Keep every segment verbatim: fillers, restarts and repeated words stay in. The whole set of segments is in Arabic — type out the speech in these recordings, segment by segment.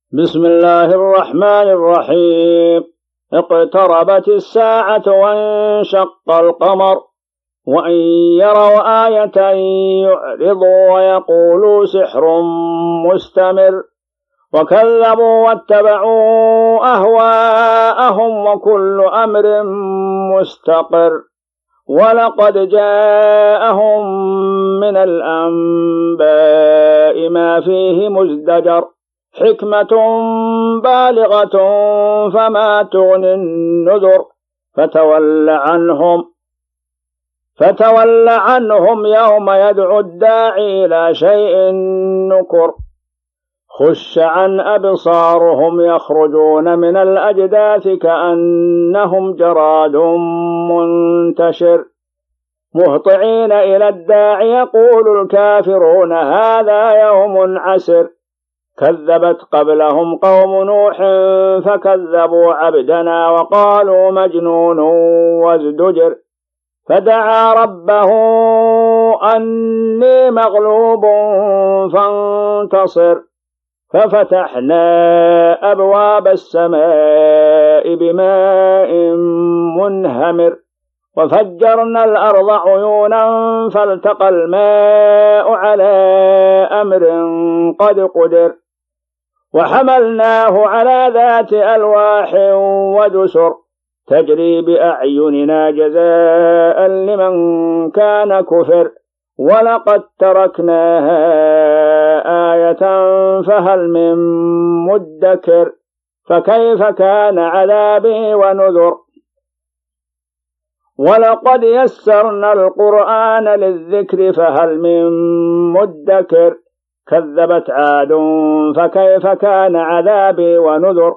بسم الله الرحمن الرحيم. اقتربت الساعة وانشق القمر وإن يروا آية يعرضوا ويقولوا سحر مستمر وكذبوا واتبعوا أهواءهم وكل أمر مستقر ولقد جاءهم من الأنباء ما فيه مزدجر حكمة بالغة فما تغني النذر فتول عنهم فتول عنهم يوم يدعو الداعي إلى شيء نكر خش عن أبصارهم يخرجون من الأجداث كأنهم جراد منتشر مهطعين إلى الداعي يقول الكافرون هذا يوم عسر كذبت قبلهم قوم نوح فكذبوا عبدنا وقالوا مجنون وازدجر فدعا ربه أني مغلوب فانتصر ففتحنا أبواب السماء بماء منهمر وفجرنا الأرض عيونا فالتقى الماء على أمر قد قدر وحملناه على ذات ألواح ودسر تجري بأعيننا جزاء لمن كان كفر ولقد تركناها آية فهل من مدكر فكيف كان عذابي ونذر ولقد يسرنا القرآن للذكر فهل من مدكر كذبت عاد فكيف كان عذابي ونذر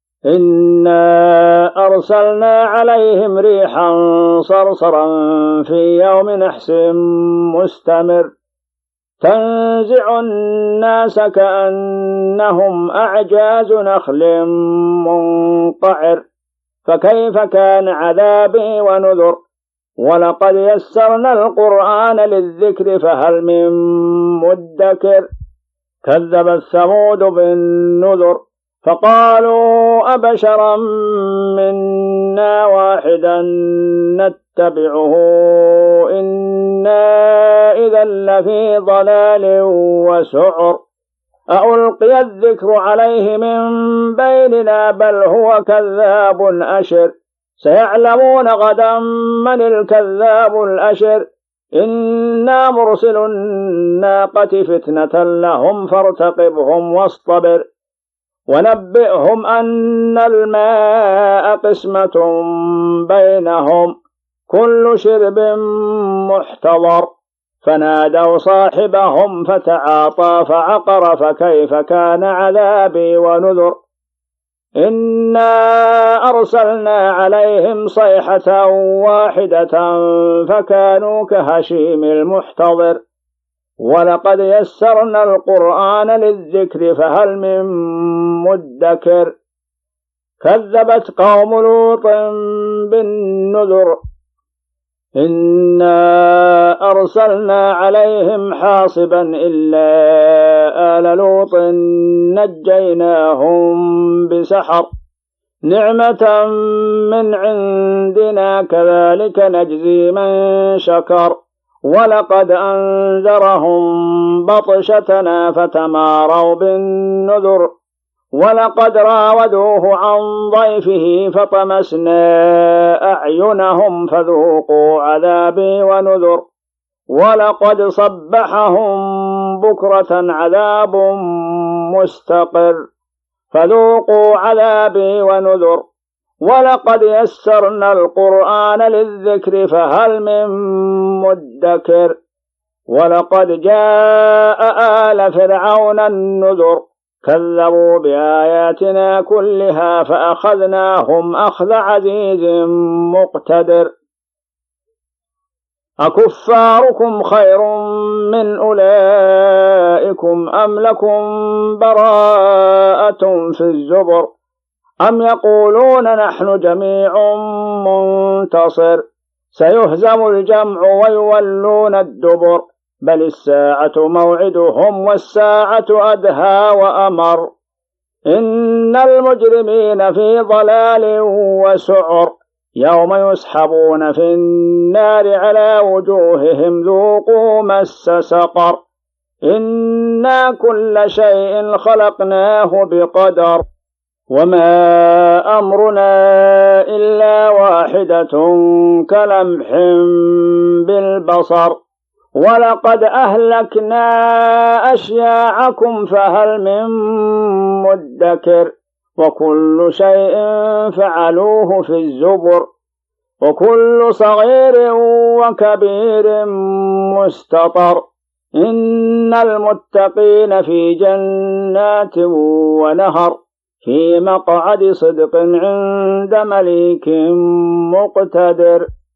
إنا أرسلنا عليهم ريحا صرصرا في يوم نحس مستمر تنزع الناس كأنهم أعجاز نخل منقعر فكيف كان عذابي ونذر ولقد يسرنا القرآن للذكر فهل من مدكر كذبت ثمود بالنذر فقالوا أبشرا منا واحدا نتبعه إنا إذا لفي ضلال وسعر ألقي الذكر عليه من بيننا بل هو كذاب أشر سيعلمون غدا من الكذاب الأشر إنا مرسل الناقة فتنة لهم فارتقبهم واصطبر ونبئهم أن الماء قسمة بينهم كل شرب محتضر فنادوا صاحبهم فتعاطى فعقر فكيف كان عذابي ونذر إنا أرسلنا عليهم صيحة واحدة فكانوا كهشيم المحتضر ولقد يسرنا القرآن للذكر فهل من مدكر كذبت قوم لوط بالنذر إنا أرسلنا عليهم حاصبا إلا آل لوط نجيناهم بسحر نعمة من عندنا كذلك نجزي من شكر ولقد أنذرهم بطشتنا فتماروا بالنذر ولقد راودوه عن ضيفه فطمسنا أعينهم فذوقوا عذابي ونذر ولقد صبحهم بكرة عذاب مستقر فذوقوا عذابي ونذر ولقد يسرنا القرآن للذكر فهل من مدكر ولقد جاء آل فرعون النذر كذبوا بآياتنا كلها فأخذناهم أخذ عزيز مقتدر أكفاركم خير من أولئكم أم لكم براءة في الزبر أم يقولون نحن جميع منتصر سيهزم الجمع ويولون الدبر بل الساعة موعدهم والساعة أدهى وأمر إن المجرمين في ضلال وسعر يوم يسحبون في النار على وجوههم ذوقوا مس سقر إنا كل شيء خلقناه بقدر وما أمرنا إلا واحدة كلمح بالبصر ولقد أهلكنا أشياعكم فهل من مدكر وكل شيء فعلوه في الزبر وكل صغير وكبير مستطر إن المتقين في جنات ونهر في مقعد صدق عند مليك مقتدر.